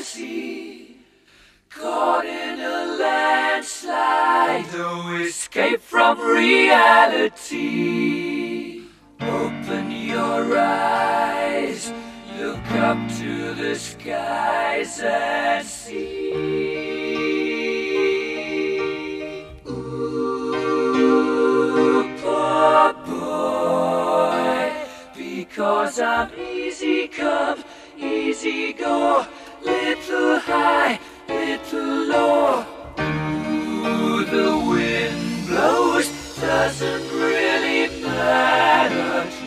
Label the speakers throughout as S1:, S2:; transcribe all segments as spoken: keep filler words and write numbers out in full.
S1: fantasy, caught in a landslide, no escape from reality. Open your eyes, look up to the skies and see. Ooh, poor boy, because I'm easy come, easy go, little high, little low. Ooh, the wind blows, doesn't really matter to me.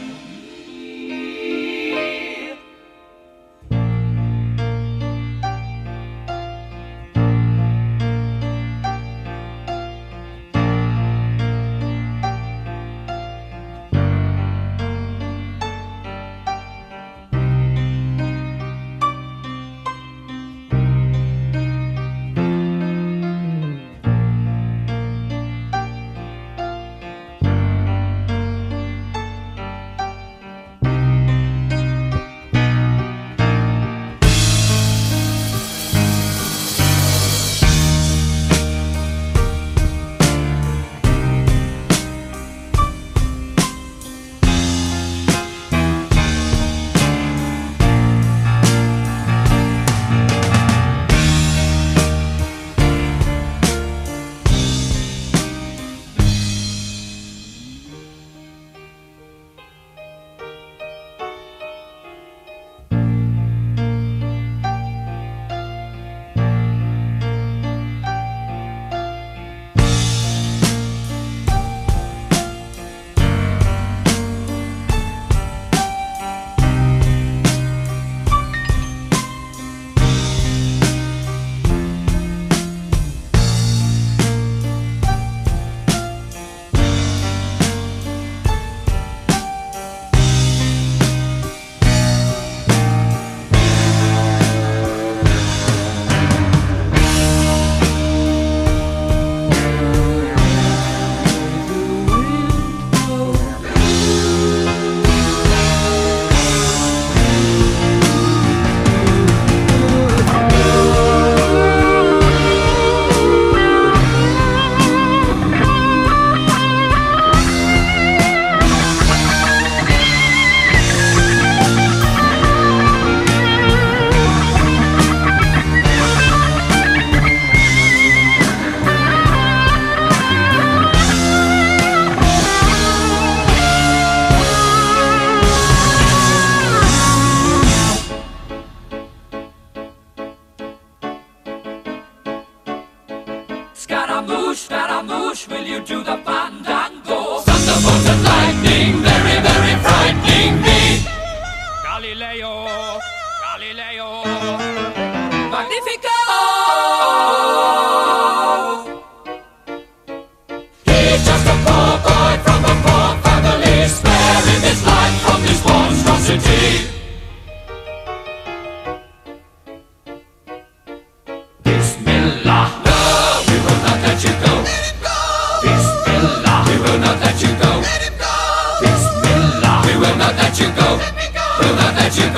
S1: Scaramouche, Scaramouche, will you do the fandango? Thunderbolt and lightning, very, very frightening me. Galileo, Galileo, Magnifico! He's just a poor boy from a poor family, sparing his life from this monstrosity. Bismillah. Let you go. Bismillah, we will not let you go. Bismillah, we will not let you go. We'll not let you go.